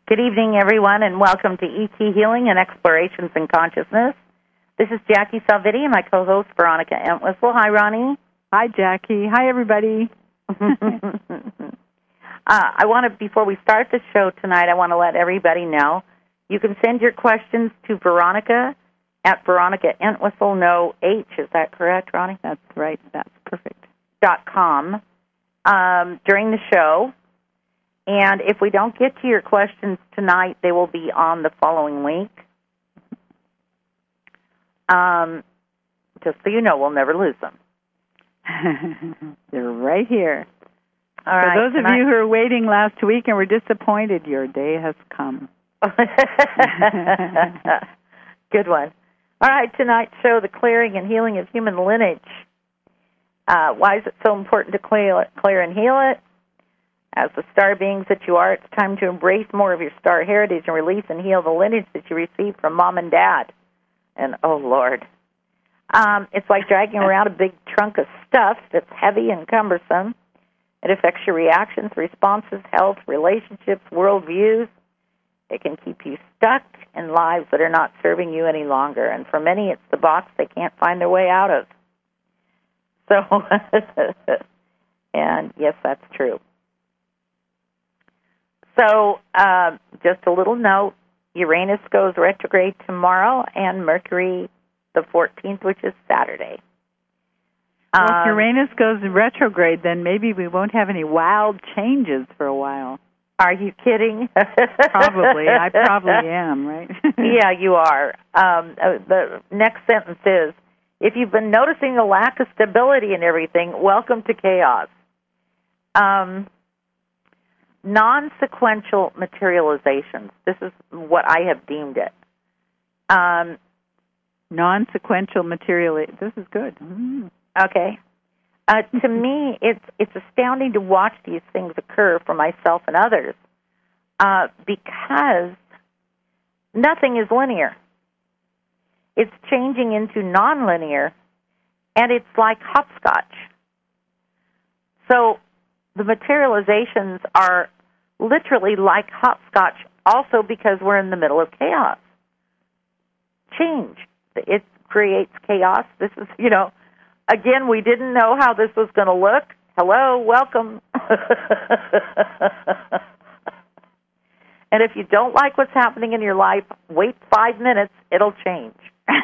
Good evening, everyone, and welcome to ET Healing and Explorations in Consciousness. This is Jackie Salvitti and my co-host, Veronica Entwistle. Hi, Ronnie. Hi, Jackie. Hi, everybody. Before we start the show tonight, I want to let everybody know you can send your questions to Veronica at Veronica Entwistle, no H. Is that correct, Ronnie? That's right. That's perfect. .com during the show. And if we don't get to your questions tonight, they will be on the following week. Just so you know, we'll never lose them. They're right here. All right. For those of you who were waiting last week and were disappointed, your day has come. Good one. All right, tonight's show, the clearing and healing of human lineage. Why is it so important to clear and heal it? As the star beings that you are, it's time to embrace more of your star heritage and release and heal the lineage that you received from Mom and Dad. And, oh, Lord. It's like dragging around a big trunk of stuff that's heavy and cumbersome. It affects your reactions, responses, health, relationships, worldviews. It can keep you stuck in lives that are not serving you any longer. And for many, it's the box they can't find their way out of. So, and yes, that's true. So, just a little note, Uranus goes retrograde tomorrow and Mercury the 14th, which is Saturday. Well, if Uranus goes retrograde, then maybe we won't have any wild changes for a while. Are you kidding? Probably. I probably am, right? Yeah, you are. The next sentence is, if you've been noticing a lack of stability in everything, welcome to chaos. Non-sequential materializations. This is what I have deemed it. Non-sequential materialization. This is good. Mm. Okay. To me, it's astounding to watch these things occur for myself and others because nothing is linear. It's changing into non-linear, and it's like hopscotch. So the materializations are literally like hopscotch also because we're in the middle of chaos. Change. It creates chaos. This is, again, we didn't know how this was going to look. Hello, welcome. And if you don't like what's happening in your life, wait 5 minutes, it'll change.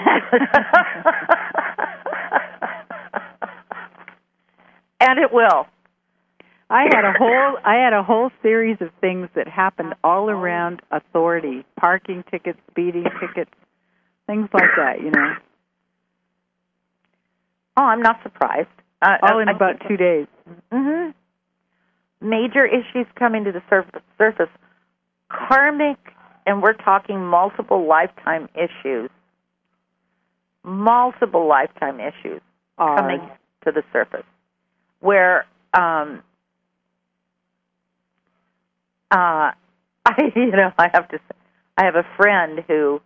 And it will. I had a whole series of things that happened all around authority, parking tickets, speeding tickets, things like that, Oh, I'm not surprised. All in about 2 days. Mm-hmm. Major issues coming to the surface. Karmic, and we're talking multiple lifetime issues. Multiple lifetime issues coming to the surface. Where, I have to say, I have a friend who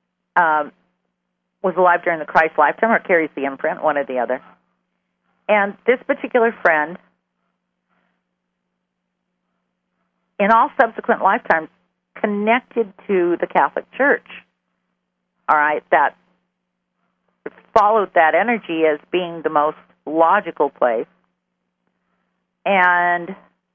was alive during the Christ lifetime or carries the imprint, one or the other. And this particular friend, in all subsequent lifetimes, connected to the Catholic Church, all right, that followed that energy as being the most logical place. And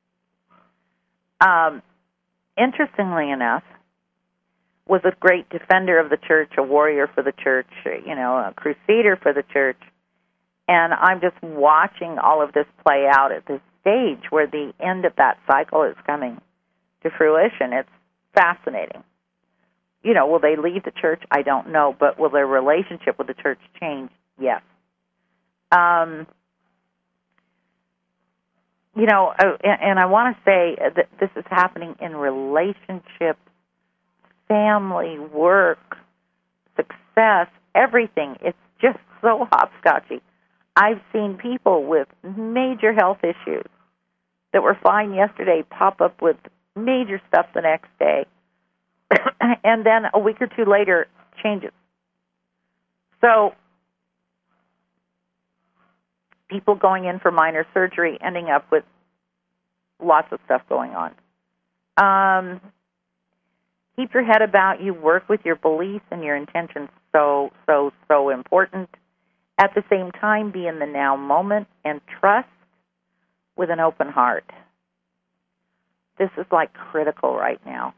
interestingly enough, was a great defender of the church, a warrior for the church, a crusader for the church. And I'm just watching all of this play out at this stage where the end of that cycle is coming to fruition. It's fascinating. Will they leave the church? I don't know. But will their relationship with the church change? Yes. And I want to say that this is happening in relationships, family, work, success, everything. It's just so hopscotchy. I've seen people with major health issues that were fine yesterday pop up with major stuff the next day, and then a week or two later, changes. So people going in for minor surgery ending up with lots of stuff going on. Keep your head about you. Work with your beliefs and your intentions. So, so, so important. At the same time, be in the now moment and trust with an open heart. This is like critical right now.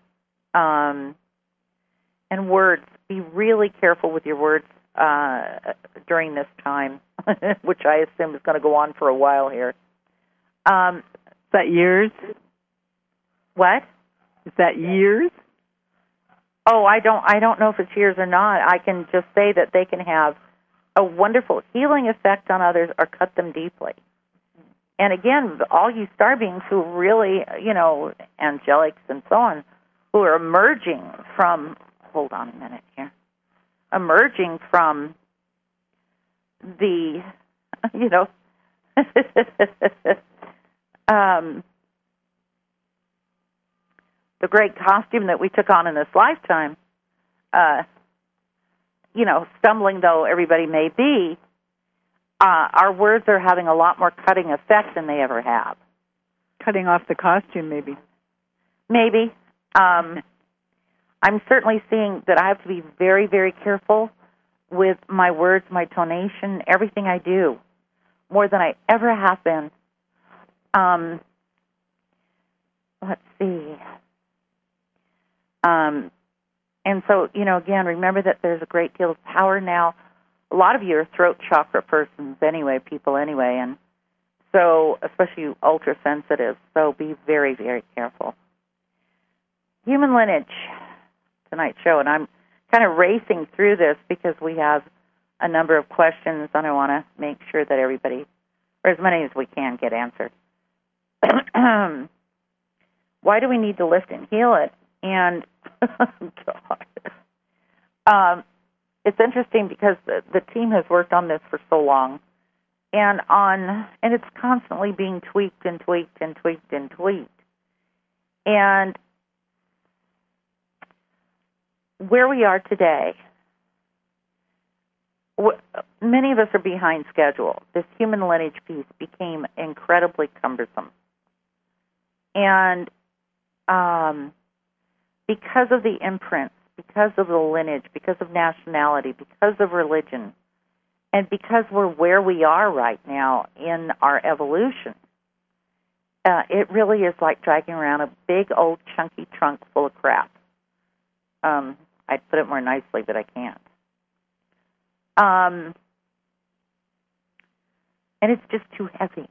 And words, be really careful with your words during this time, which I assume is going to go on for a while here. Is that years? What? Is that years? Oh, I don't know if it's years or not. I can just say that they can have a wonderful healing effect on others or cut them deeply. And again, all you star beings who really, angelics and so on, who are emerging from, hold on a minute here, emerging from the, the great costume that we took on in this lifetime, stumbling though everybody may be, our words are having a lot more cutting effect than they ever have. Cutting off the costume, maybe. Maybe. I'm certainly seeing that I have to be very, very careful with my words, my tonation, everything I do, more than I ever have been. Let's see. And so, again, remember that there's a great deal of power now. A lot of you are throat chakra persons people anyway, and so, especially you ultra-sensitive, so be very, very careful. Human lineage, tonight's show, and I'm kind of racing through this because we have a number of questions, and I want to make sure that everybody, or as many as we can, get answered. Why do we need to lift and heal it? And, God. It's interesting because the team has worked on this for so long, and it's constantly being tweaked and tweaked and tweaked and tweaked. And where we are today, many of us are behind schedule. This human lineage piece became incredibly cumbersome. And because of the imprints, because of the lineage, because of nationality, because of religion, and because we're where we are right now in our evolution, it really is like dragging around a big old chunky trunk full of crap. I'd put it more nicely, but I can't. And it's just too heavy.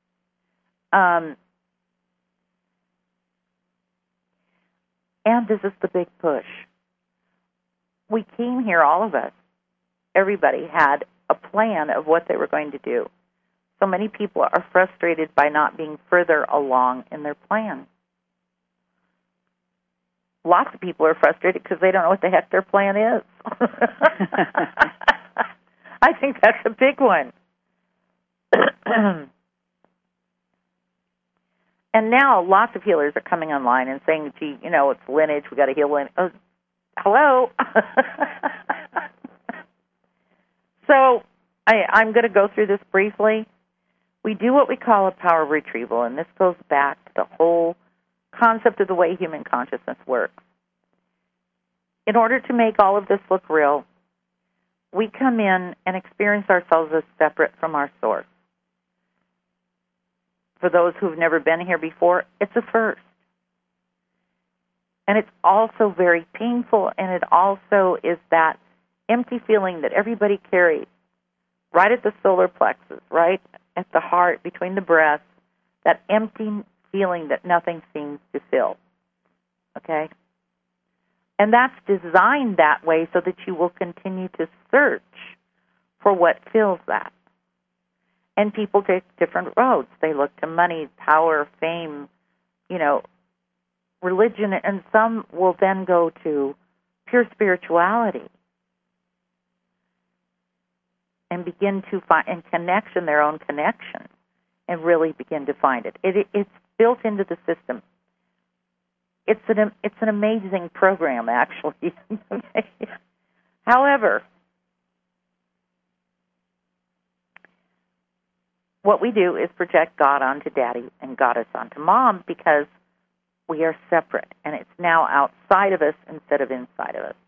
And this is the big push. We came here, all of us, everybody had a plan of what they were going to do. So many people are frustrated by not being further along in their plan. Lots of people are frustrated because they don't know what the heck their plan is. I think that's a big one. And now lots of healers are coming online and saying, gee, it's lineage, we got to heal lineage. Oh, hello. So I'm going to go through this briefly. We do what we call a power retrieval, and this goes back to the whole concept of the way human consciousness works. In order to make all of this look real, we come in and experience ourselves as separate from our source. For those who've never been here before, it's a first. And it's also very painful, and it also is that empty feeling that everybody carries right at the solar plexus, right at the heart, between the breasts, that empty feeling that nothing seems to fill. Okay? And that's designed that way so that you will continue to search for what fills that. And people take different roads. They look to money, power, fame, religion, and some will then go to pure spirituality and begin to find and connection, their own connection, and really begin to find it. It's built into the system. It's an amazing program, actually. However, what we do is project God onto Daddy and Goddess onto Mom, because we are separate, and it's now outside of us instead of inside of us,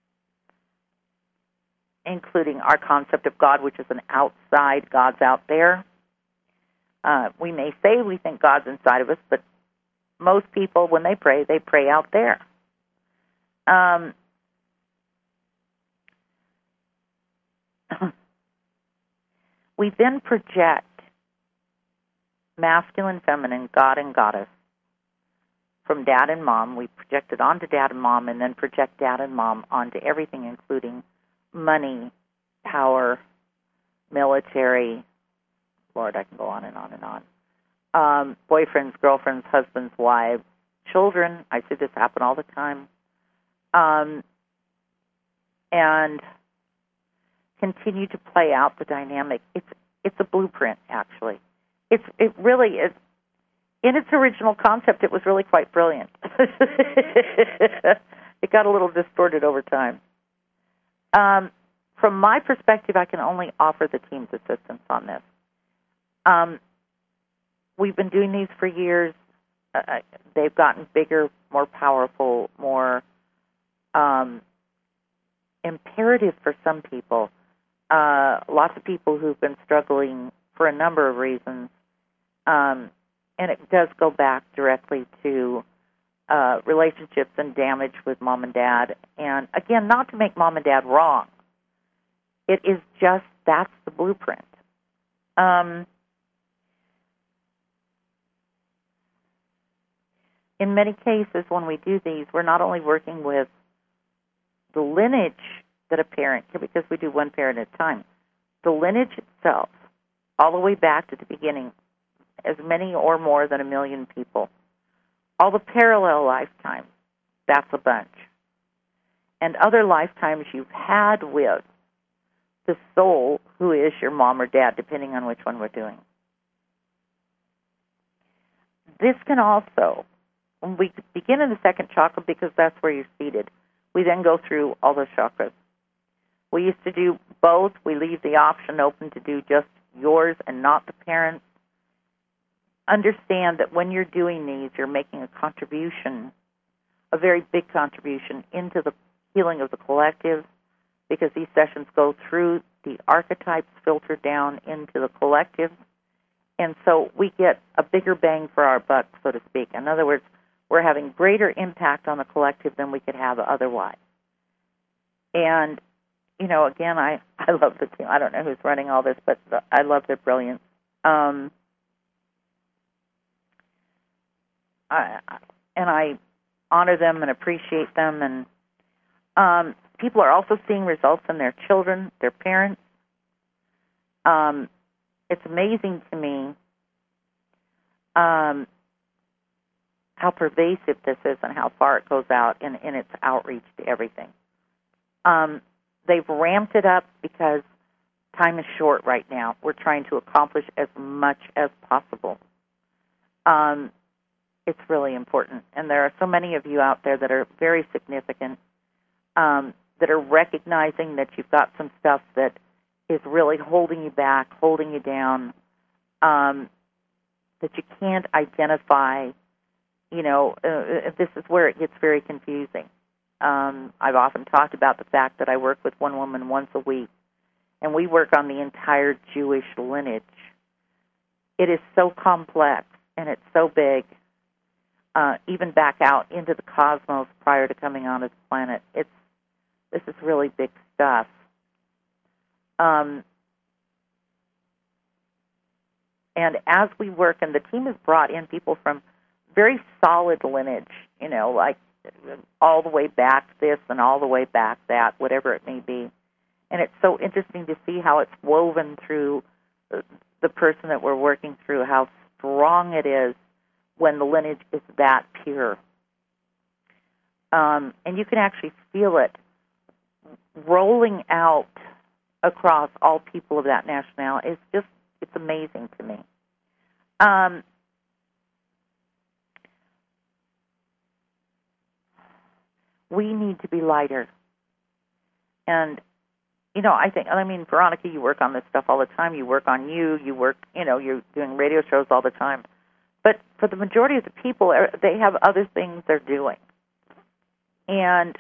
including our concept of God, which is an outside, God's out there. We may say we think God's inside of us, but most people, when they pray out there. We then project masculine, feminine, God and goddess from dad and mom. We project it onto dad and mom, and then project dad and mom onto everything, including money, power, military. Lord, I can go on and on and on. Boyfriends, girlfriends, husbands, wives, children. I see this happen all the time. And continue to play out the dynamic. It's a blueprint, actually. It really is. In its original concept, it was really quite brilliant. It got a little distorted over time. From my perspective, I can only offer the team's assistance on this. We've been doing these for years. They've gotten bigger, more powerful, more imperative for some people. Lots of people who've been struggling for a number of reasons. And it does go back directly to relationships and damage with mom and dad. And, again, not to make mom and dad wrong. It is just that's the blueprint. In many cases, when we do these, we're not only working with the lineage that a parent, because we do one parent at a time, the lineage itself, all the way back to the beginning, as many or more than 1 million people. All the parallel lifetimes, that's a bunch. And other lifetimes you've had with the soul who is your mom or dad, depending on which one we're doing. This can also, when we begin in the second chakra because that's where you're seated, we then go through all the chakras. We used to do both. We leave the option open to do just yours and not the parents. Understand that when you're doing these, you're making a contribution, a very big contribution into the healing of the collective, because these sessions go through the archetypes, filter down into the collective, and so we get a bigger bang for our buck, so to speak. In other words, we're having greater impact on the collective than we could have otherwise. And, you know, again, I love the team. I don't know who's running all this, but I love their brilliance. And I honor them and appreciate them. And people are also seeing results in their children, their parents. It's amazing to me how pervasive this is and how far it goes out in its outreach to everything. They've ramped it up because time is short right now. We're trying to accomplish as much as possible. It's really important. And there are so many of you out there that are very significant, that are recognizing that you've got some stuff that is really holding you back, holding you down, that you can't identify. You know, this is where it gets very confusing. I've often talked about the fact that I work with one woman once a week, and we work on the entire Jewish lineage. It is so complex, and it's so big, even back out into the cosmos prior to coming onto the planet. This is really big stuff. And as we work, and the team has brought in people from very solid lineage, you know, like all the way back this and all the way back that, whatever it may be. And it's so interesting to see how it's woven through the person that we're working through, how strong it is when the lineage is that pure. And you can actually feel it rolling out across all people of that nationality. It's amazing to me. We need to be lighter. And, you know, I mean, Veronica, you work on this stuff all the time. You work on you work, you know, you're doing radio shows all the time. But for the majority of the people, they have other things they're doing. And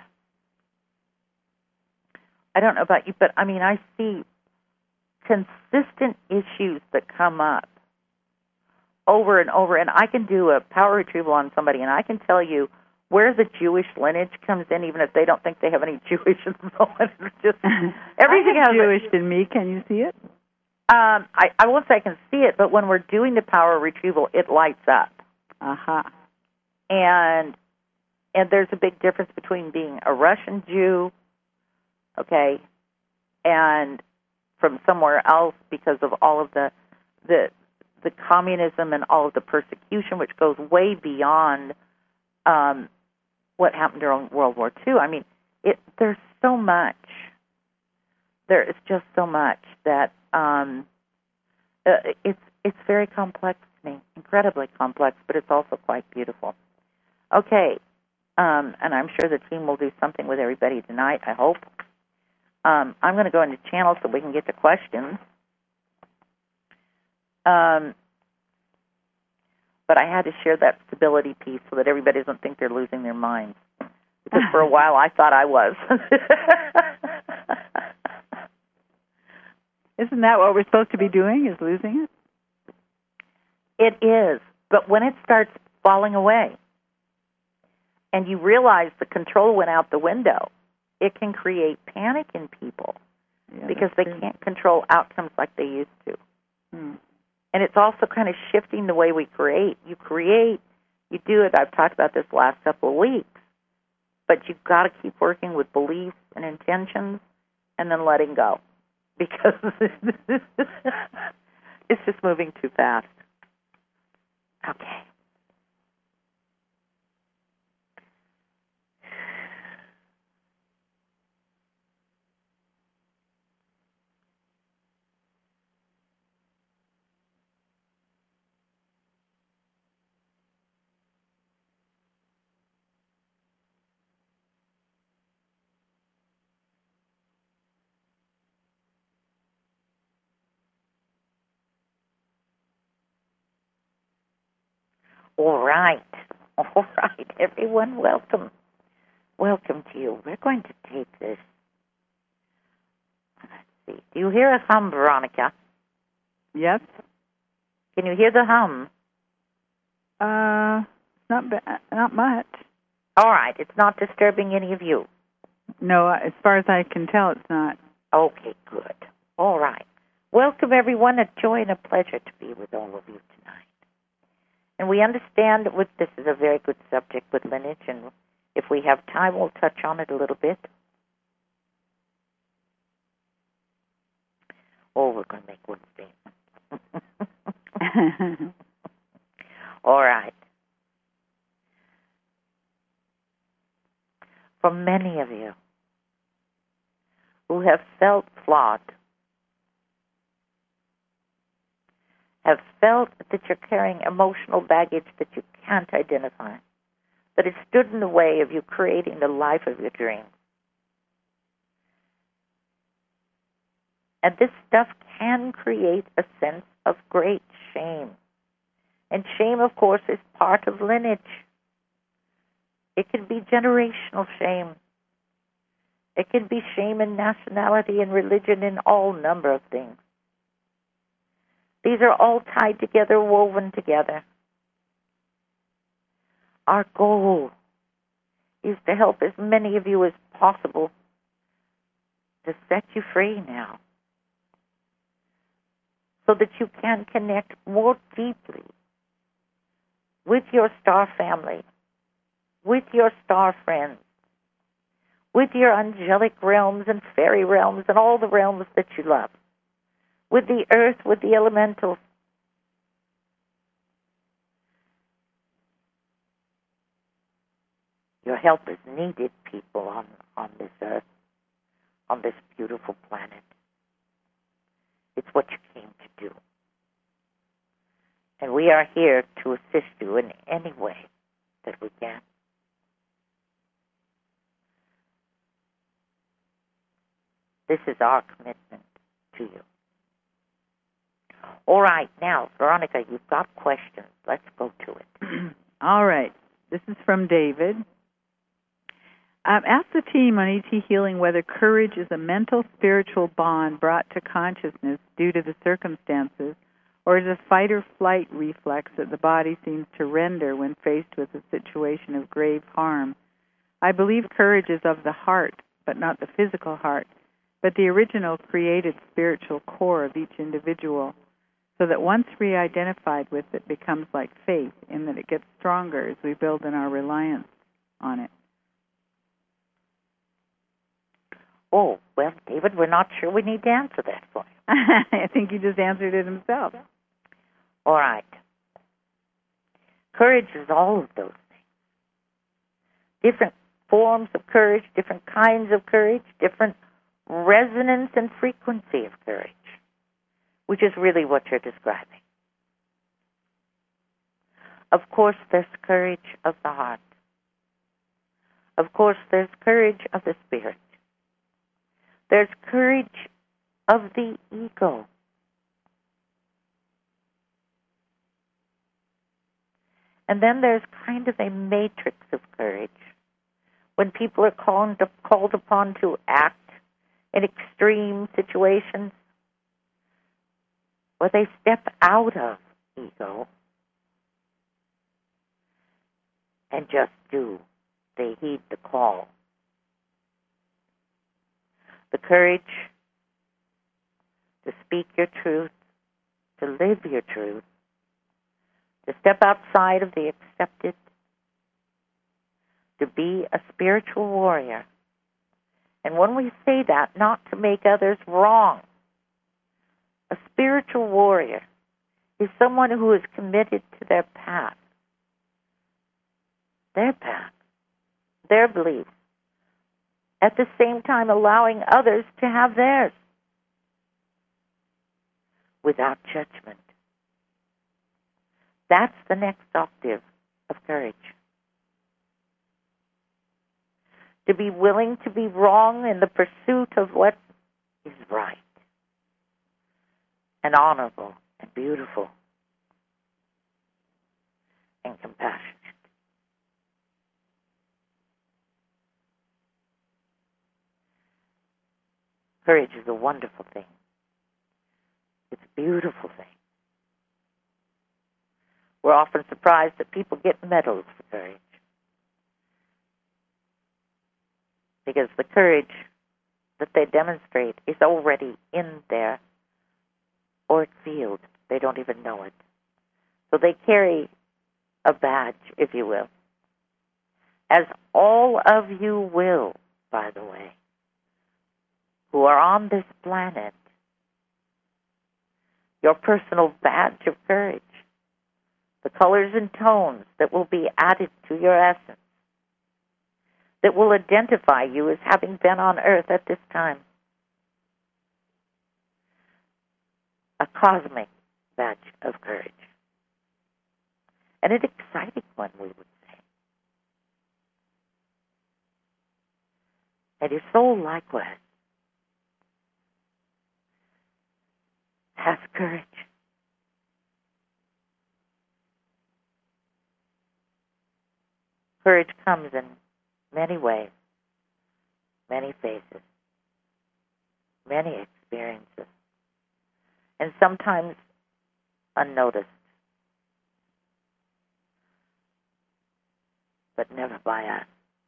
I don't know about you, but I mean, I see consistent issues that come up over and over. And I can do a power retrieval on somebody, and I can tell you where the Jewish lineage comes in, even if they don't think they have any Jewish influence. It's just everything I have has Jewish in me. Can you see it? I won't say I can see it, but when we're doing the power retrieval, it lights up. Uh-huh. And there's a big difference between being a Russian Jew, okay, and from somewhere else because of all of the communism and all of the persecution, which goes way beyond what happened during World War II. I mean, there's so much. There is just so much that it's very complex to me, incredibly complex, but it's also quite beautiful. Okay, and I'm sure the team will do something with everybody tonight, I hope. I'm going to go into channels so we can get to questions. But I had to share that stability piece so that everybody doesn't think they're losing their minds. Because for a while I thought I was. Isn't that what we're supposed to be doing, is losing it? It is. But when it starts falling away and you realize the control went out the window, it can create panic in people because they can't control outcomes like they used to. And it's also kind of shifting the way we create. You do it. I've talked about this the last couple of weeks. But you've got to keep working with beliefs and intentions and then letting go. Because it's just moving too fast. Okay. All right, everyone, welcome to you. We're going to take this. Let's see. Do you hear a hum, Veronica? Yes. Can you hear the hum? Not much. All right, it's not disturbing any of you. No, as far as I can tell, it's not. Okay, good. All right. Welcome, everyone. A joy and a pleasure to be with all of you tonight. And we understand this is a very good subject with lineage, and if we have time, we'll touch on it a little bit. Oh, we're going to make one statement. All right. For many of you who have felt flawed, have felt that you're carrying emotional baggage that you can't identify, that it stood in the way of you creating the life of your dreams. And this stuff can create a sense of great shame. And shame, of course, is part of lineage. It can be generational shame. It can be shame in nationality and religion and all number of things. These are all tied together, woven together. Our goal is to help as many of you as possible to set you free now so that you can connect more deeply with your star family, with your star friends, with your angelic realms and fairy realms and all the realms that you love, with the earth, with the elementals. Your help is needed, people, on this earth, on this beautiful planet. It's what you came to do. And we are here to assist you in any way that we can. This is our commitment to you. All right. Now, Veronica, you've got questions. Let's go to it. All right. This is from David. Ask the team on ET Healing whether courage is a mental, spiritual bond brought to consciousness due to the circumstances, or is a fight-or-flight reflex that the body seems to render when faced with a situation of grave harm. I believe courage is of the heart, but not the physical heart, but the original created spiritual core of each individual, so that once re-identified with it becomes like faith in that it gets stronger as we build in our reliance on it. Oh, well, David, we're not sure we need to answer that for you. I think he just answered it himself. All right. Courage is all of those things. Different forms of courage, different kinds of courage, different resonance and frequency of courage, which is really what you're describing. Of course, there's courage of the heart. Of course, there's courage of the spirit. There's courage of the ego. And then there's kind of a matrix of courage when people are called upon to act in extreme situations where they step out of ego and just do. They heed the call. The courage to speak your truth, to live your truth, to step outside of the accepted, to be a spiritual warrior. And when we say that, not to make others wrong, a spiritual warrior is someone who is committed to their path, their beliefs, at the same time allowing others to have theirs without judgment. That's the next octave of courage. To be willing to be wrong in the pursuit of what is right and honorable and beautiful and compassionate. Courage is a wonderful thing. It's a beautiful thing. We're often surprised that people get medals for courage, because the courage that they demonstrate is already in their auric field. They don't even know it. So they carry a badge, if you will, as all of you will, by the way, who are on this planet, your personal badge of courage, the colors and tones that will be added to your essence, that will identify you as having been on earth at this time. A cosmic badge of courage. And an exciting one, we would say. And your soul, likewise, has courage. Courage comes in many ways, many faces, many experiences, and sometimes unnoticed, but never by us.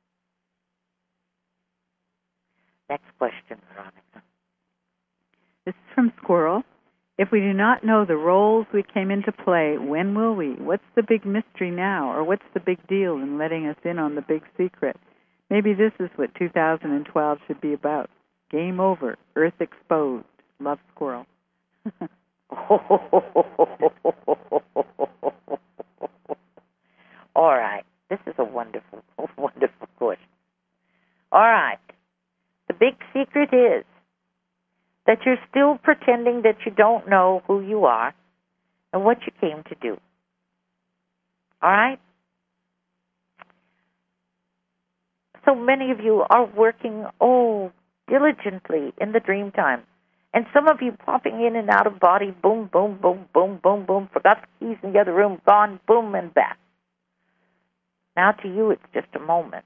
Next question, Veronica. This is from Squirrel. If we do not know the roles we came into play, when will we? What's the big mystery now? Or what's the big deal in letting us in on the big secret? Maybe this is what 2012 should be about. Game over. Earth exposed. Love, Squirrel. All right. This is a wonderful, wonderful question. All right. The big secret is that you're still pretending that you don't know who you are and what you came to do. All right? So many of you are working, diligently in the dream time, And some of you popping in and out of body, boom, boom, boom, boom, boom, boom, forgot the keys in the other room, gone, boom, and back. Now to you it's just a moment.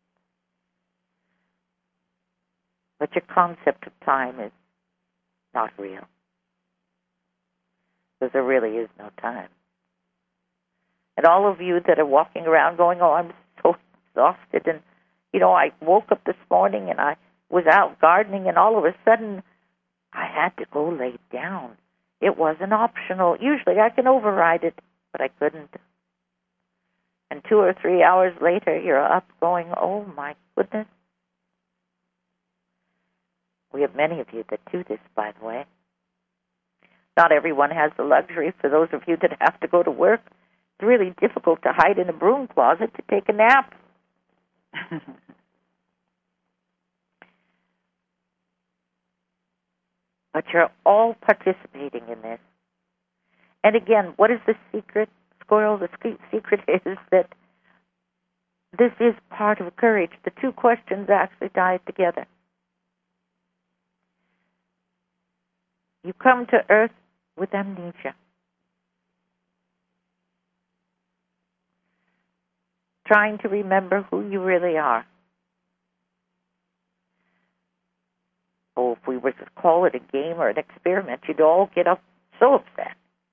But your concept of time is not real. Because there really is no time. And all of you that are walking around going, oh, I'm so exhausted. And, I woke up this morning and I was out gardening and all of a sudden I had to go lay down. It wasn't optional. Usually I can override it, but I couldn't. And 2 or 3 hours later, you're up going, oh, my goodness. We have many of you that do this, by the way. Not everyone has the luxury. For those of you that have to go to work, it's really difficult to hide in a broom closet to take a nap. But you're all participating in this. And again, what is the secret, Squirrel? The secret is that this is part of courage. The two questions actually tie together. You come to Earth with amnesia. Trying to remember who you really are. Oh, if we were to call it a game or an experiment, you'd all get up so upset.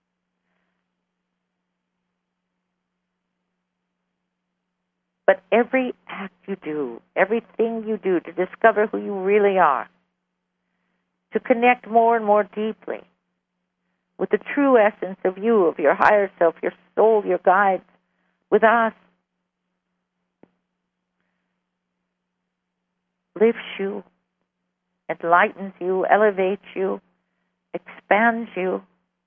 But every act you do, everything you do to discover who you really are, to connect more and more deeply with the true essence of you, of your higher self, your soul, your guides, with us, lifts you, enlightens you, elevates you, expands you.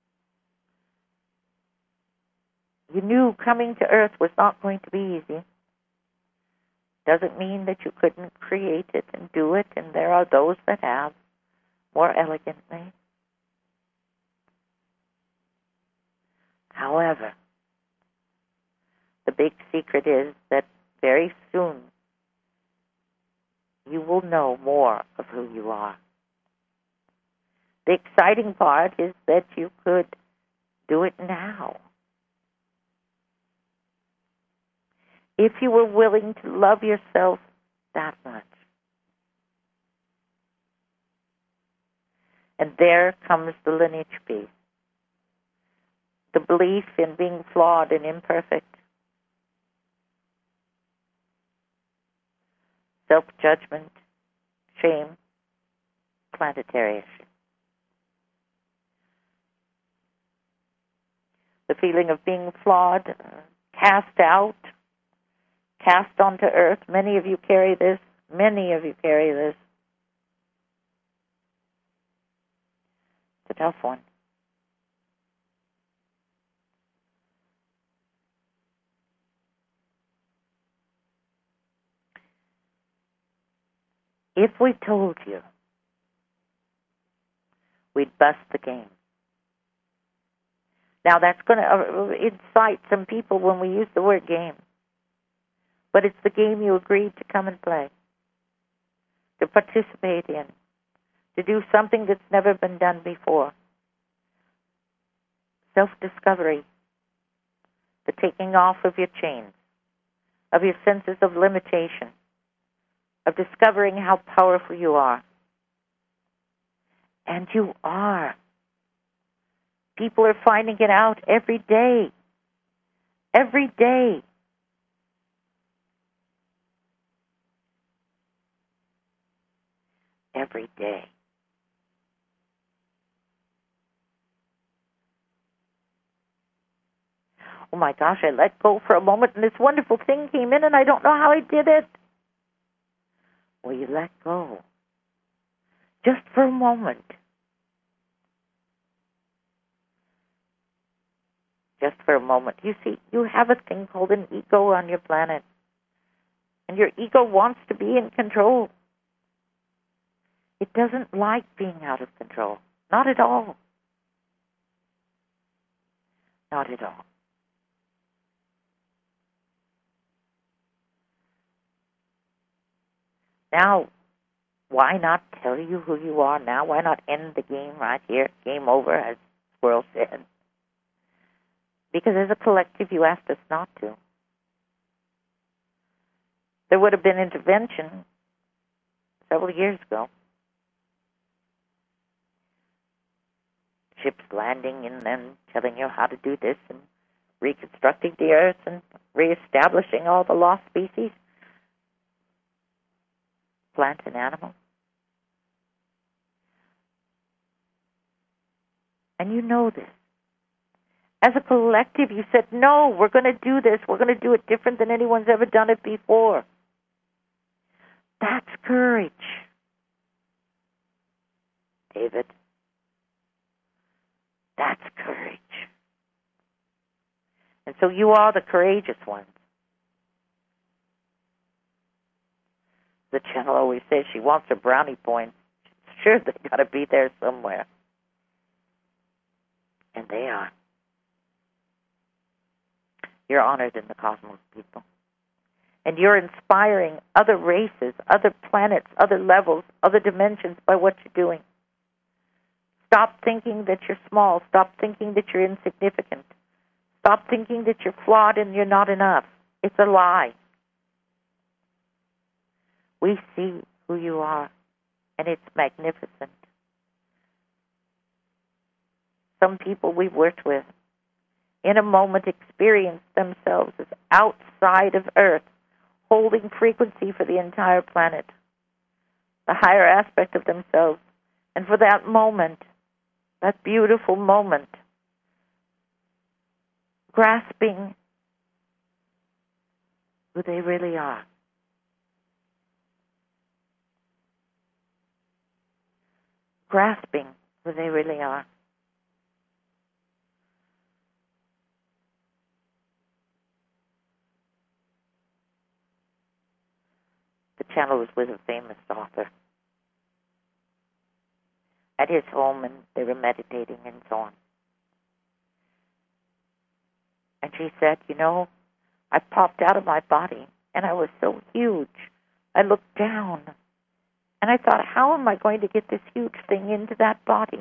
You knew coming to Earth was not going to be easy. Doesn't mean that you couldn't create it and do it, and there are those that have more elegantly. However, the big secret is that very soon you will know more of who you are. The exciting part is that you could do it now. If you were willing to love yourself that much. And there comes the lineage piece. The belief in being flawed and imperfect. Self-judgment, shame, planetary issue. The feeling of being flawed, cast out, cast onto Earth. Many of you carry this. Many of you carry this. It's a tough one. If we told you, we'd bust the game. Now, that's going to incite some people when we use the word game. But it's the game you agreed to come and play, to participate in, to do something that's never been done before. Self-discovery, the taking off of your chains, of your senses of limitation, of discovering how powerful you are. And you are. People are finding it out every day. Every day. Every day. Oh my gosh, I let go for a moment and this wonderful thing came in and I don't know how I did it. Well, you let go. Just for a moment. Just for a moment. You see, you have a thing called an ego on your planet. And your ego wants to be in control. It doesn't like being out of control. Not at all. Not at all. Now, Why not tell you who you are now? Why not end the game right here? Game over, as Squirrel said. Because as a collective, you asked us not to. There would have been intervention several years ago. Ships landing and then telling you how to do this and reconstructing the earth and reestablishing all the lost species, plant and animal. And you know this. As a collective, you said, no, we're going to do this. We're going to do it different than anyone's ever done it before. That's courage, David. That's courage. And so you are the courageous ones. The channel always says she wants her brownie points. Sure, they got to be there somewhere. And they are. You're honored in the cosmos, people. And you're inspiring other races, other planets, other levels, other dimensions by what you're doing. Stop thinking that you're small. Stop thinking that you're insignificant. Stop thinking that you're flawed and you're not enough. It's a lie. We see who you are, and it's magnificent. Some people we've worked with, in a moment, experience themselves as outside of Earth, holding frequency for the entire planet, the higher aspect of themselves. And for that moment, that beautiful moment, grasping who they really are. Grasping who they really are. The channel was with a famous author at his home, and they were meditating and so on. And she said, you know, I popped out of my body, and I was so huge. I looked down, and I thought, how am I going to get this huge thing into that body?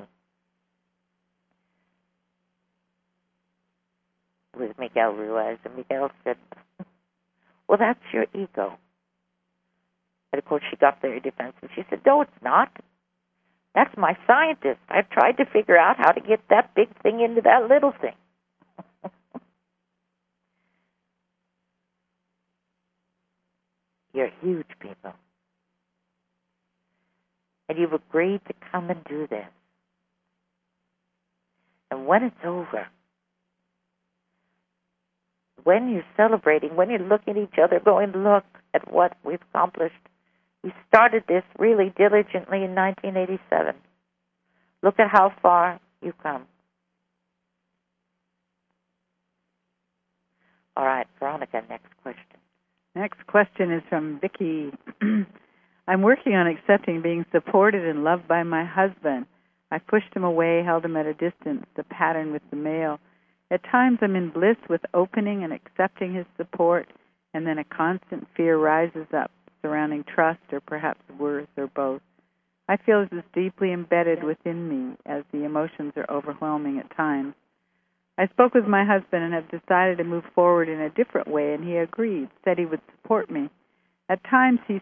It was Miguel Ruiz, and Miguel said, well, that's your ego. And, of course, she got very defensive. She said, no, it's not. That's my scientist. I've tried to figure out how to get that big thing into that little thing. You're huge, people. And you've agreed to come and do this. And when it's over, when you're celebrating, when you're looking at each other, going, look at what we've accomplished. We started this really diligently in 1987. Look at how far you've come. All right, Veronica, next question. Next question is from Vicki. I'm working on accepting being supported and loved by my husband. I pushed him away, held him at a distance, the pattern with the male. At times I'm in bliss with opening and accepting his support, and then a constant fear rises up surrounding trust or perhaps worth or both. I feel this is deeply embedded within me as the emotions are overwhelming at times. I spoke with my husband and have decided to move forward in a different way, and he agreed, said he would support me. At times he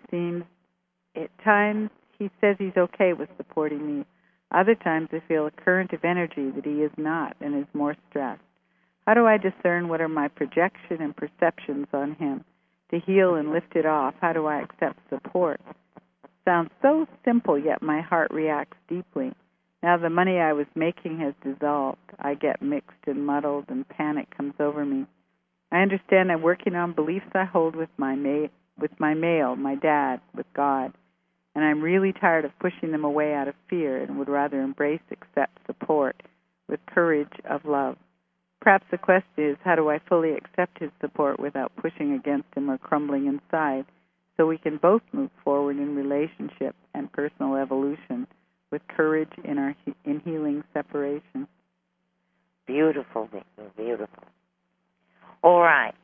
says he's okay with supporting me. Other times I feel a current of energy that he is not and is more stressed. How do I discern what are my projection and perceptions on him? To heal and lift it off, how do I accept support? Sounds so simple, yet my heart reacts deeply. Now the money I was making has dissolved. I get mixed and muddled, and panic comes over me. I understand I'm working on beliefs I hold with my male, my dad, with God, and I'm really tired of pushing them away out of fear and would rather embrace, accept, support with courage of love. Perhaps the question is, how do I fully accept his support without pushing against him or crumbling inside, so we can both move forward in relationship and personal evolution with courage in healing separation? Beautiful, Vicki, beautiful. All right.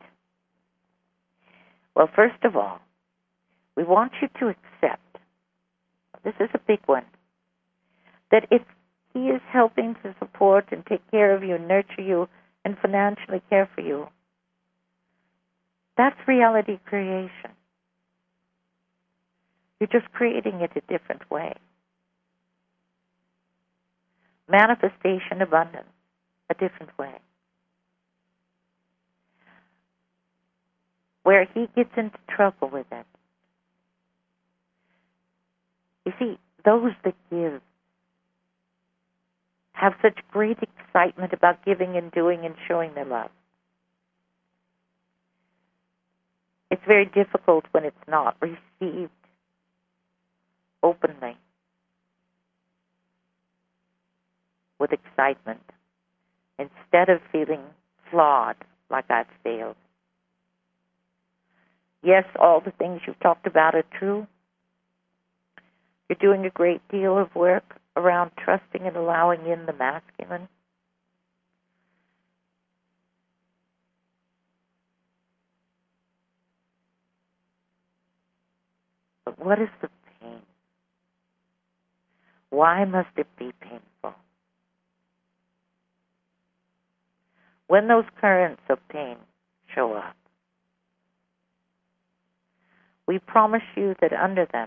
Well, first of all, we want you to accept this is a big one, that if he is helping to support and take care of you, nurture you, and financially care for you, that's reality creation. You're just creating it a different way. Manifestation abundance, a different way. Where he gets into trouble with it. You see, those that give have such great excitement about giving and doing and showing their love. It's very difficult when it's not received openly with excitement, instead of feeling flawed like I've failed. Yes, all the things you've talked about are true. You're doing a great deal of work around trusting and allowing in the masculine. But what is the pain? Why must it be painful? When those currents of pain show up, we promise you that under them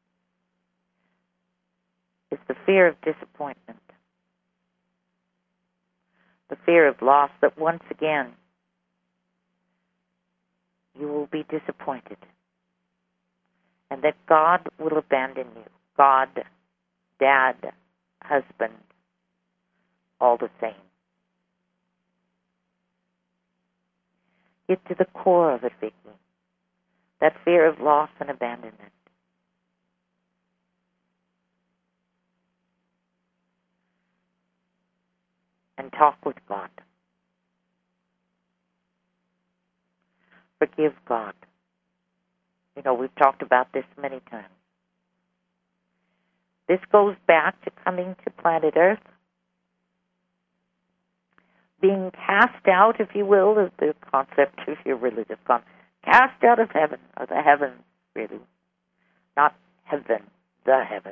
is the fear of disappointment, the fear of loss, that once again you will be disappointed and that God will abandon you. God, Dad, husband, all the same. Get to the core of it, Vicki. That fear of loss and abandonment. And talk with God. Forgive God. You know, we've talked about this many times. This goes back to coming to planet Earth, being cast out, if you will, of the concept of your religious concept. Cast out of heaven, or the heavens, really. Not heaven, the heaven.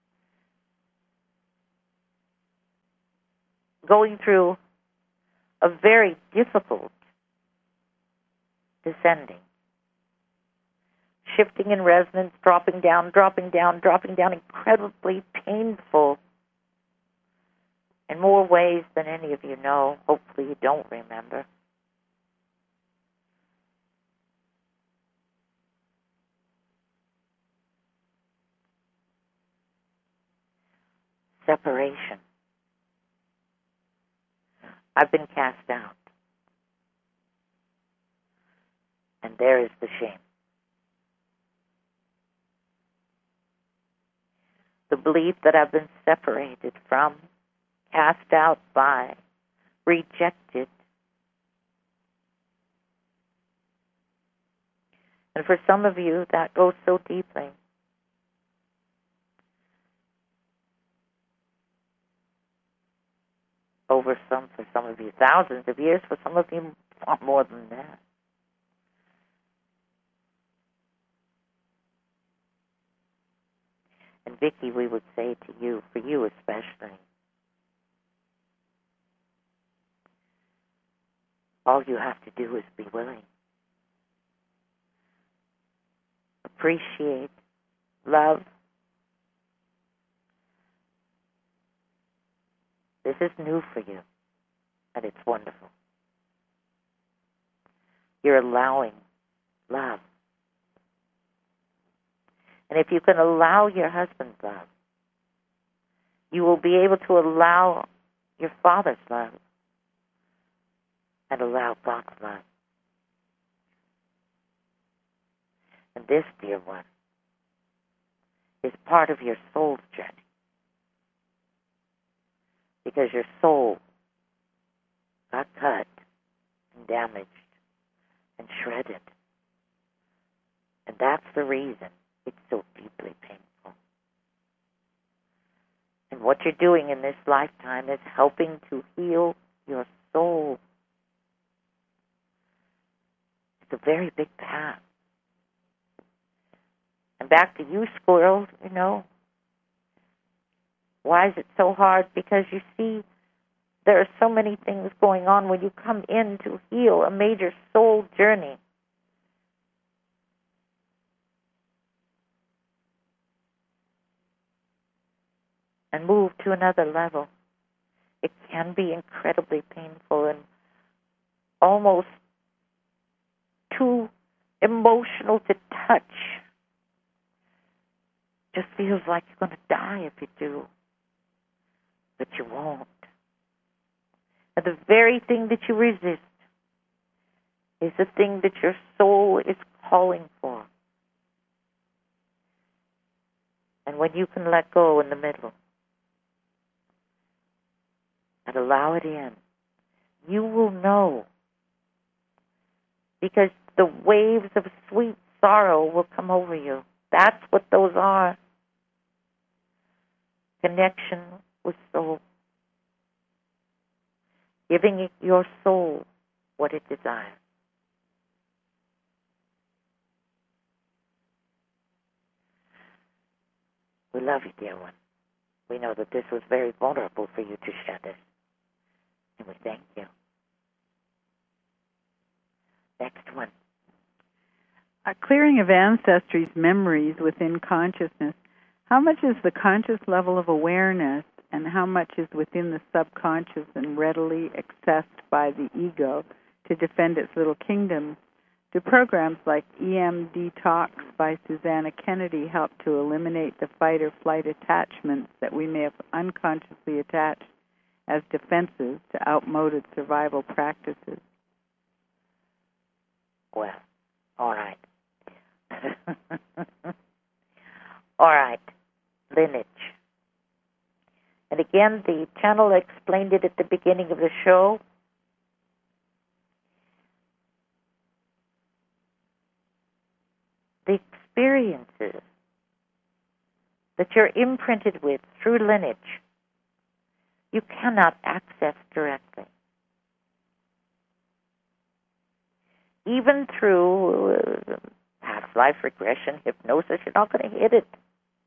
Going through a very difficult descending. Shifting in resonance, dropping down, incredibly painful in more ways than any of you know. Hopefully you don't remember. Separation. I've been cast out. And there is the shame. The belief that I've been separated from, cast out by, rejected. And for some of you, that goes so deeply. For some of you, thousands of years, for some of you, far more than that. And Vicki, we would say to you, for you especially, all you have to do is be willing. Appreciate, love. This is new for you, and it's wonderful. You're allowing love. And if you can allow your husband's love, you will be able to allow your father's love and allow God's love. And this, dear one, is part of your soul's journey. Because your soul got cut and damaged and shredded. And that's the reason it's so deeply painful. And what you're doing in this lifetime is helping to heal your soul. It's a very big path. And back to you, squirrels, you know, Why is it so hard? Because you see, there are so many things going on when you come in to heal a major soul journey. And move to another level. It can be incredibly painful and almost too emotional to touch. Just feels like you're going to die if you do. But you won't. And the very thing that you resist is the thing that your soul is calling for. And when you can let go in the middle and allow it in, you will know. Because the waves of sweet sorrow will come over you. That's what those are. Connection with soul. Giving your soul what it desires. We love you, dear one. We know that this was very vulnerable for you to share this. And we thank you. Next one. A clearing of ancestry's memories within consciousness. How much is the conscious level of awareness and how much is within the subconscious and readily accessed by the ego to defend its little kingdom? Do programs like EM Detox by Susanna Kennedy help to eliminate the fight or flight attachments that we may have unconsciously attached as defenses to outmoded survival practices? Well, all right. All right. Lineage. And again, the channel explained it at the beginning of the show. The experiences that you're imprinted with through lineage, you cannot access directly. Even through past life regression, hypnosis, you're not going to hit it.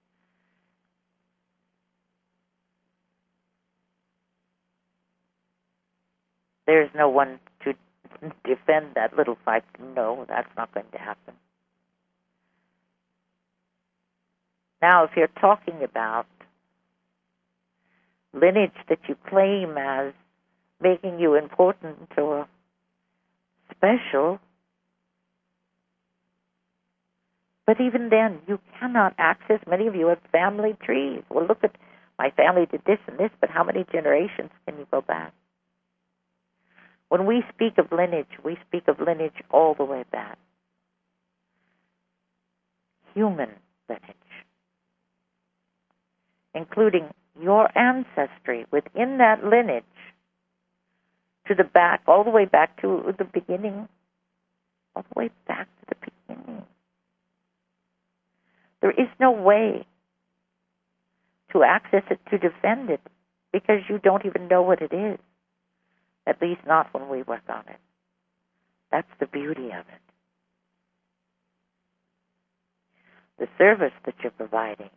There's no one to defend that little fight. No, that's not going to happen. Now, if you're talking about lineage that you claim as making you important or special, but even then, you cannot access. Many of you have family trees. Well, look at my family did this and this, but how many generations can you go back? When we speak of lineage, we speak of lineage all the way back. Human lineage, including your ancestry within that lineage to the back, all the way back to the beginning, all the way back to the beginning. There is no way to access it, to defend it, because you don't even know what it is. At least not when we work on it. That's the beauty of it. The service that you're providing.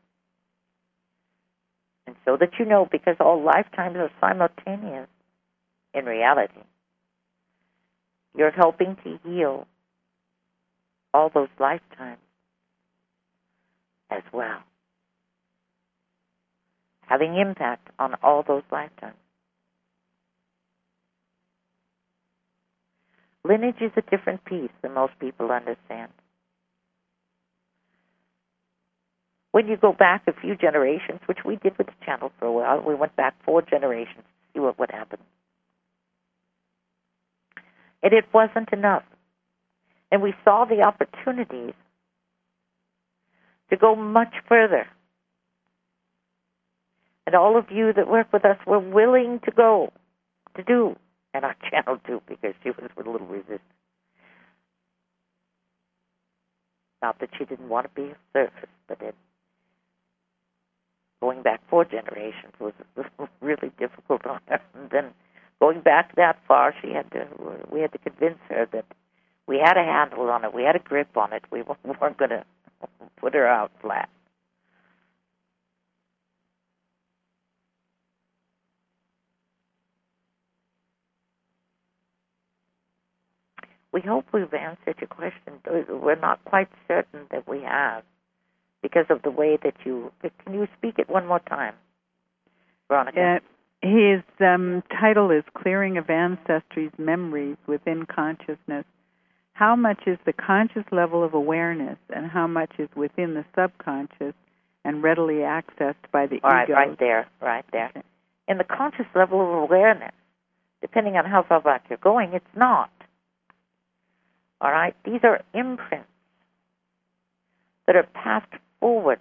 And so that you know, because all lifetimes are simultaneous in reality, you're helping to heal all those lifetimes as well. Having impact on all those lifetimes. Lineage is a different piece than most people understand. When you go back a few generations, which we did with the channel for a while, we went back 4 generations to see what would happen. And it wasn't enough. And we saw the opportunities to go much further. And all of you that work with us were willing to go, to do. And our channel too, because she was a little resistant. Not that she didn't want to be of service, but going back 4 generations was really difficult on her. And then going back that far, we had to convince her that we had a handle on it, we had a grip on it, we weren't going to put her out flat. we hope we've answered your question. We're not quite certain that we have because of the way that you... Can you speak it one more time, Veronica? His title is Clearing of Ancestry's Memories Within Consciousness. How much is the conscious level of awareness and how much is within the subconscious and readily accessed by the ego? Right there. Okay. In the conscious level of awareness, depending on how far back you're going, it's not. All right? These are imprints that are passed forward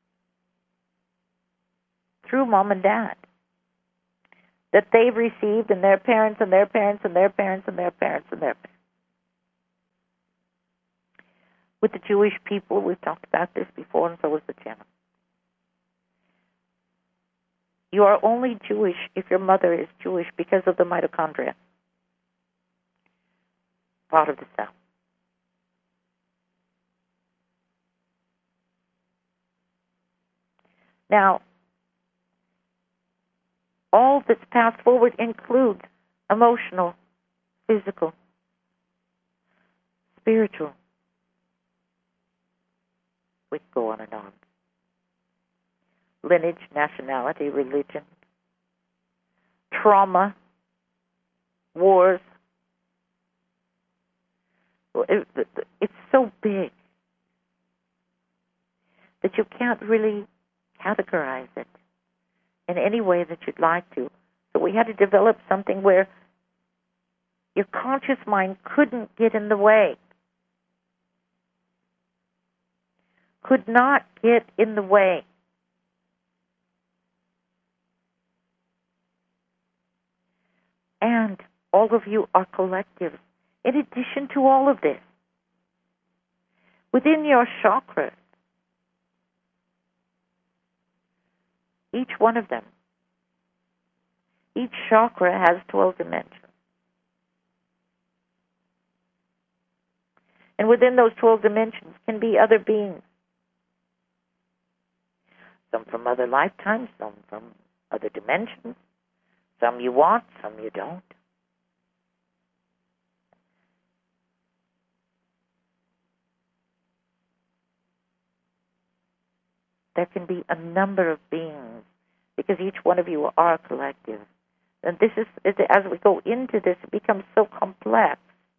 through mom and dad that they've received, and their parents and their parents and their parents and their parents and their parents. With the Jewish people, we've talked about this before, and so was the channel. You are only Jewish if your mother is Jewish because of the mitochondria, part of the cell. Now, all that's passed forward includes emotional, physical, spiritual. We can go on and on. Lineage, nationality, religion, trauma, wars. It's so big that you can't really categorize it in any way that you'd like to. So we had to develop something where your conscious mind couldn't get in the way. Could not get in the way. And all of you are collectives. In addition to all of this, within your chakras, each one of them, each chakra has 12 dimensions. And within those 12 dimensions can be other beings. Some from other lifetimes, some from other dimensions. Some you want, some you don't. There can be a number of beings because each one of you are a collective. And this is, as we go into this, it becomes so complex.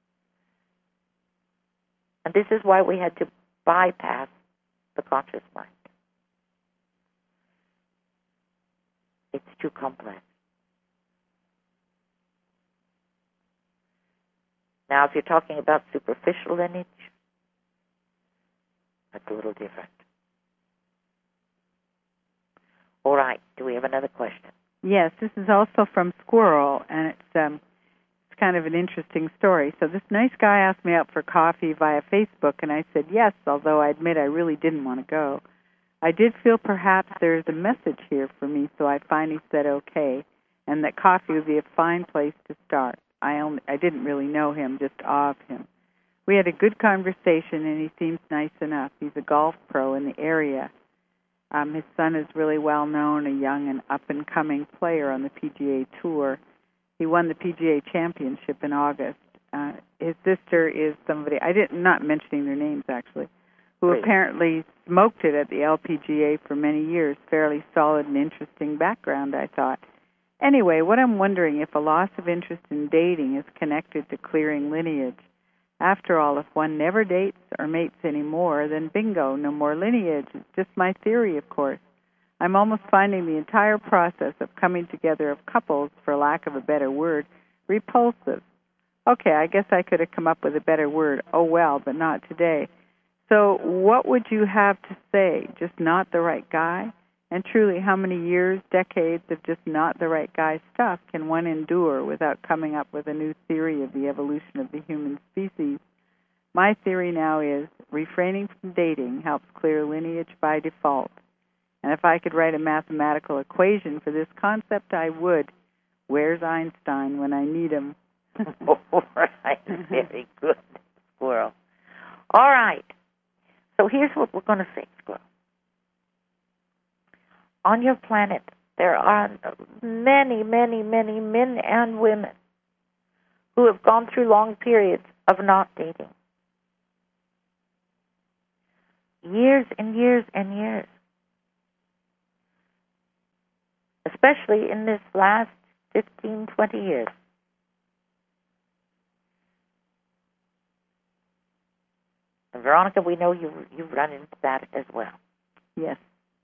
And this is why we had to bypass the conscious mind. It's too complex. Now, if you're talking about superficial lineage, that's a little different. All right. Do we have another question? Yes, this is also from Squirrel, and it's kind of an interesting story. So this nice guy asked me out for coffee via Facebook, and I said yes, although I admit I really didn't want to go. I did feel perhaps there's a message here for me, so I finally said okay, and that coffee would be a fine place to start. I didn't really know him, just awe of him. We had a good conversation, and he seems nice enough. He's a golf pro in the area. His son is really well known, a young and up-and-coming player on the PGA Tour. He won the PGA Championship in August. His sister is somebody, not mentioning their names actually, who apparently smoked it at the LPGA for many years. Fairly solid and interesting background, I thought. Anyway, what I'm wondering if a loss of interest in dating is connected to clearing lineage. After all, if one never dates or mates anymore, then bingo, no more lineage. It's just my theory, of course. I'm almost finding the entire process of coming together of couples, for lack of a better word, repulsive. Okay, I guess I could have come up with a better word. Oh well, but not today. So what would you have to say? Just not the right guy? And truly, how many years, decades of just not the right guy stuff can one endure without coming up with a new theory of the evolution of the human species? My theory now is refraining from dating helps clear lineage by default. And if I could write a mathematical equation for this concept, I would. Where's Einstein when I need him? All right. Very good, Squirrel. All right. So here's what we're going to say, Squirrel. On your planet, there are many, many, many men and women who have gone through long periods of not dating. Years and years and years. Especially in this last 15, 20 years. And Veronica, we know you've run into that as well. Yes.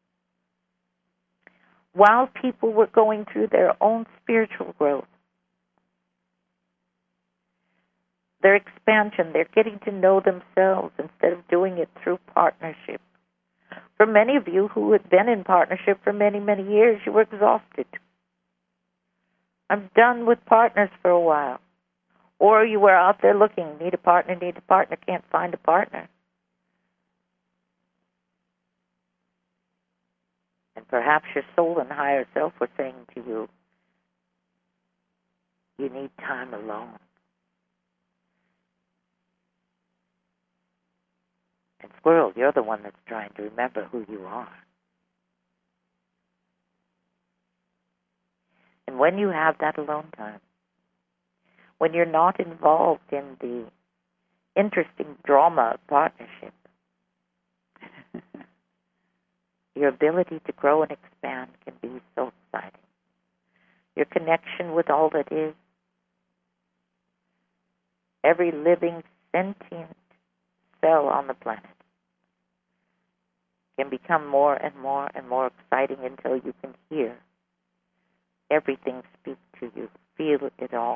While people were going through their own spiritual growth, their expansion, they're getting to know themselves instead of doing it through partnership. For many of you who had been in partnership for many, many years, you were exhausted. I'm done with partners for a while. Or you were out there looking, need a partner, can't find a partner. And perhaps your soul and higher self were saying to you, you need time alone. And Squirrel, you're the one that's trying to remember who you are. And when you have that alone time, when you're not involved in the interesting drama of partnership, your ability to grow and expand can be so exciting. Your connection with all that is, every living, sentient cell on the planet, can become more and more and more exciting until you can hear everything speak to you, feel it all.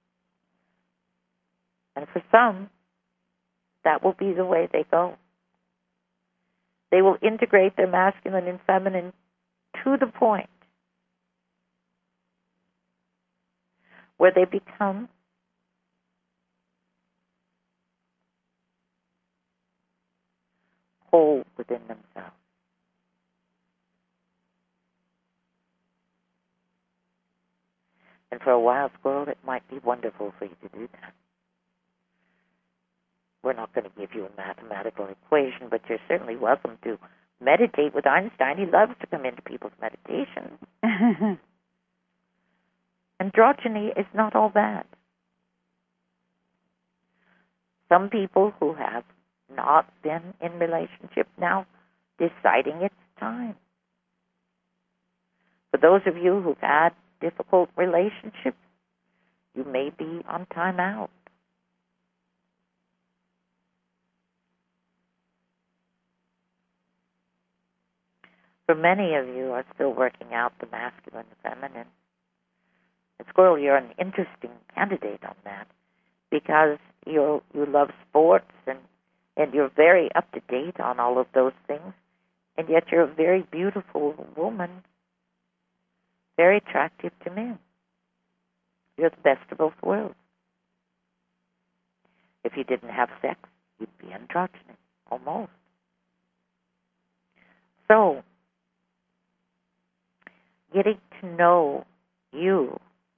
And for some, that will be the way they go. They will integrate their masculine and feminine to the point where they become whole within themselves. And for a while, Squirrel, it might be wonderful for you to do that. We're not going to give you a mathematical equation, but you're certainly welcome to meditate with Einstein. He loves to come into people's meditations. Androgyny is not all bad. Some people who have not been in relationship now deciding it's time. For those of you who've had difficult relationships, you may be on time out. For many of you are still working out the masculine and feminine. And Squirrel, you're an interesting candidate on that because you love sports and you're very up to date on all of those things, and yet you're a very beautiful woman, very attractive to men. You're the best of both worlds. If you didn't have sex, you'd be androgynous, almost. So, getting to know you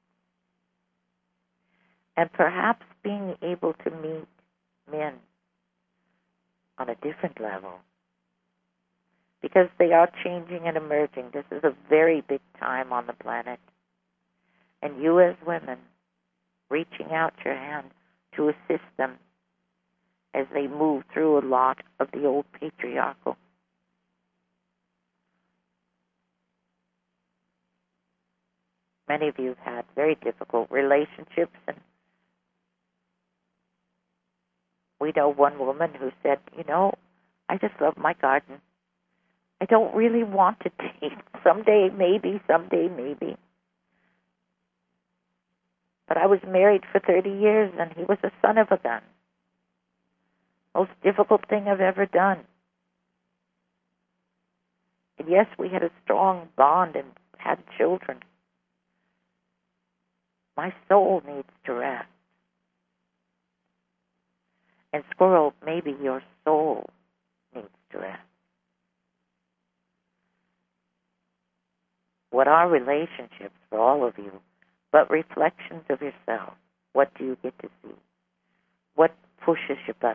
and perhaps being able to meet men on a different level, because they are changing and emerging. This is a very big time on the planet. And you as women, reaching out your hand to assist them as they move through a lot of the old patriarchal. Many of you have had very difficult relationships, and we know one woman who said, I just love my garden. I don't really want to date. Someday maybe. But I was married for 30 years, and he was a son of a gun. Most difficult thing I've ever done. And yes, we had a strong bond and had children. My soul needs to rest. And Squirrel, maybe your soul needs to rest. What are relationships for all of you but reflections of yourself? What do you get to see? What pushes your buttons?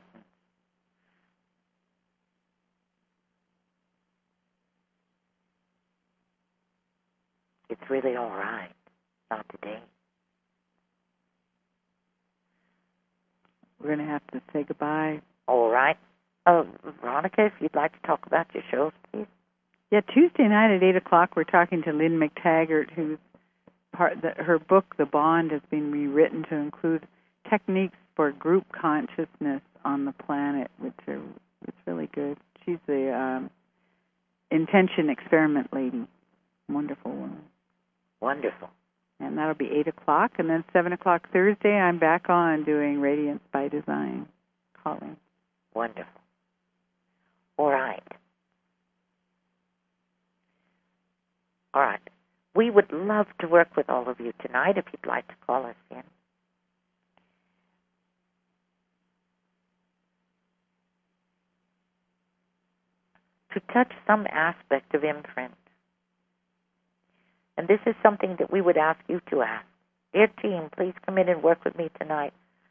It's really all right. Not today. we're going to have to say goodbye. All right. Veronica, if you'd like to talk about your shows, please. Yeah, Tuesday night at 8 o'clock, we're talking to Lynn McTaggart, who's her book, The Bond, has been rewritten to include techniques for group consciousness on the planet, which are really good. She's the intention experiment lady. Wonderful woman. Wonderful. And that'll be 8 o'clock. And then 7 o'clock Thursday, I'm back on doing Radiance by Design calling. Wonderful. All right. All right. We would love to work with all of you tonight if you'd like to call us in. To touch some aspect of imprint. And this is something that we would ask you to ask. Dear team, please come in and work with me tonight.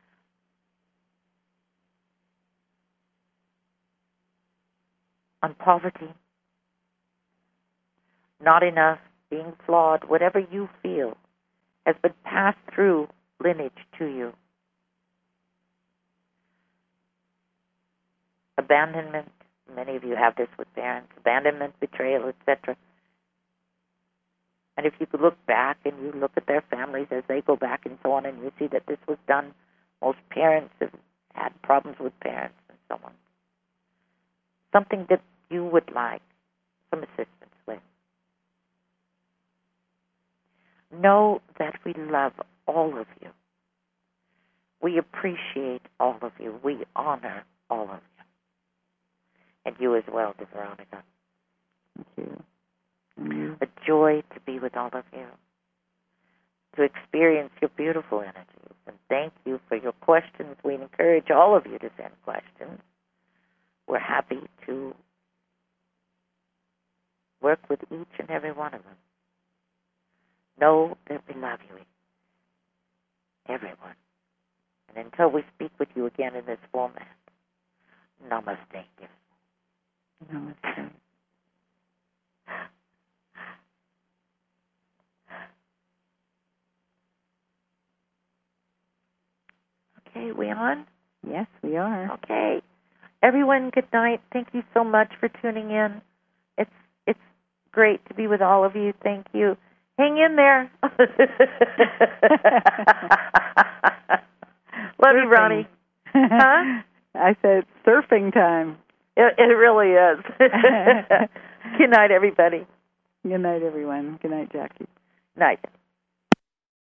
On poverty, not enough, being flawed, whatever you feel has been passed through lineage to you. Abandonment, many of you have this with parents, abandonment, betrayal, etc. And if you could look back and you look at their families as they go back and so on, and you see that this was done, most parents have had problems with parents and so on. Something that you would like some assistance with. Know that we love all of you. We appreciate all of you. We honor all of you. And you as well, dear Veronica. Thank you. Mm-hmm. A joy to be with all of you, to experience your beautiful energies. And thank you for your questions. We encourage all of you to send questions. We're happy to work with each and every one of them. Know that we love you, everyone. And until we speak with you again in this format, namaste. Namaste. Okay, we on? Yes, we are. Okay. Everyone, good night. Thank you so much for tuning in. It's great to be with all of you. Thank you. Hang in there. Love you, Ronnie. Huh? I said surfing time. It really is. Good night, everybody. Good night, everyone. Good night, Jackie. Night.